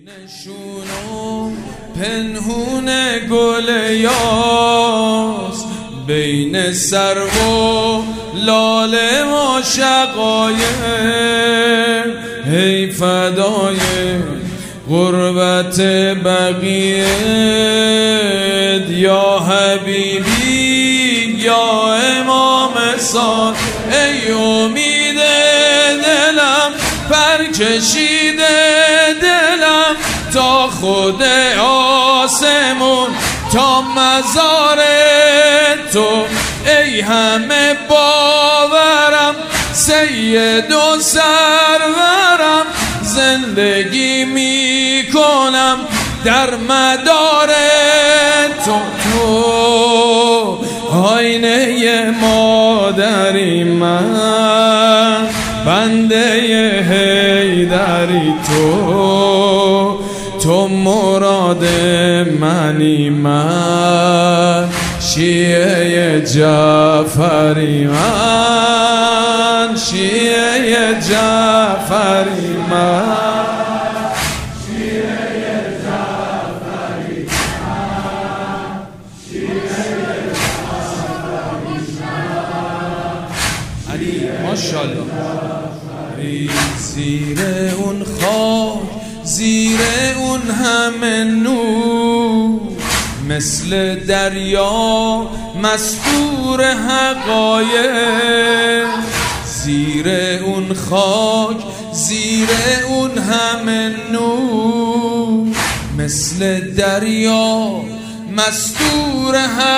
نشونو پنهون گل یاس بین سرو و لاله و شقایق ای فدای غربت بقیت یا حبیبی یا امام صادق ای امید دلم پرکشیده دلم تا خود آسمون تا مزار تو ای همه باورم سید و سرورم زندگی می کنم در مدار تو آینه مادری من بنده حیدری تو مراد منی من شیعه جعفری من شیعه جعفری من شیعه جعفری من شیعه جعفری من علی ماشاءالله زیر اون خاک زیر اون همه نور مثل دریا مستور حقایق زیر اون خاک زیر اون همه نور مثل دریا مستور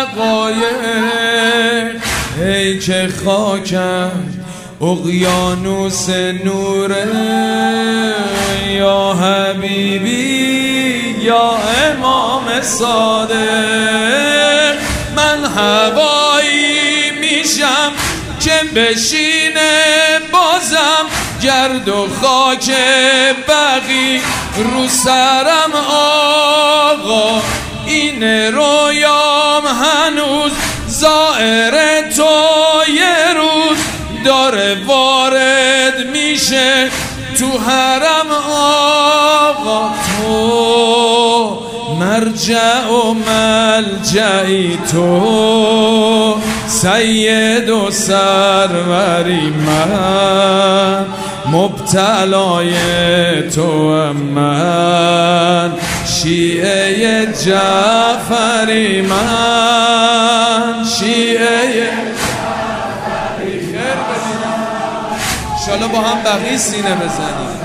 حقایق ای که خاکم اقیانوس نوره یا حبیبی یا امام صادق من هوایی میشم که بشینه بازم گرد و خاک بقی رو سرم آقا این رویام هنوز ظاهر تو یه روز داره وارد میشه تو حرم آقا تو مرجع و ملجعی تو سید و سروری من مبتلای تو من شیعه جعفری من شیعه انشالله با هم بقیه سینه بزنیم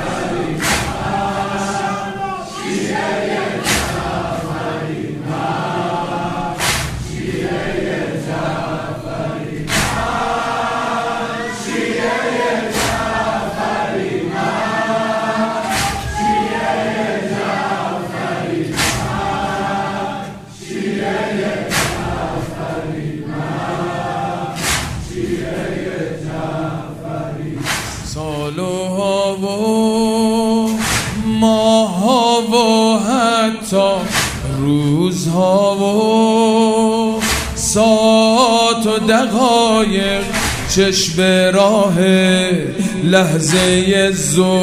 سالها و ماها و حتی روزها و ساعات و دقایق چشم راه لحظه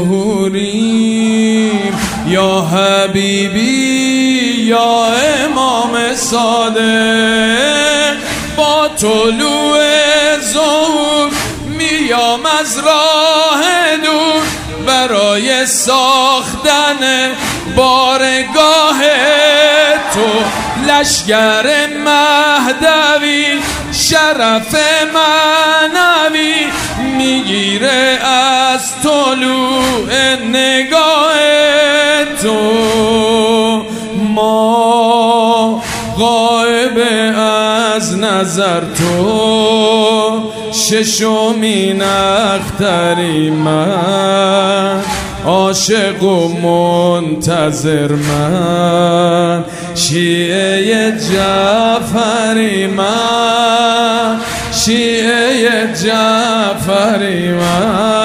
ظهوریم یا حبیبی یا امام صادق با طلوع ظهور میام از راه دور برای ساختن بارگاه تو لشگر مهدوی شرف معنوی میگیره از طلوع نگاه تو ما غایب از نظر تو ششمین اختری من عاشق و منتظر من شیعه جعفری من شیعه جعفری من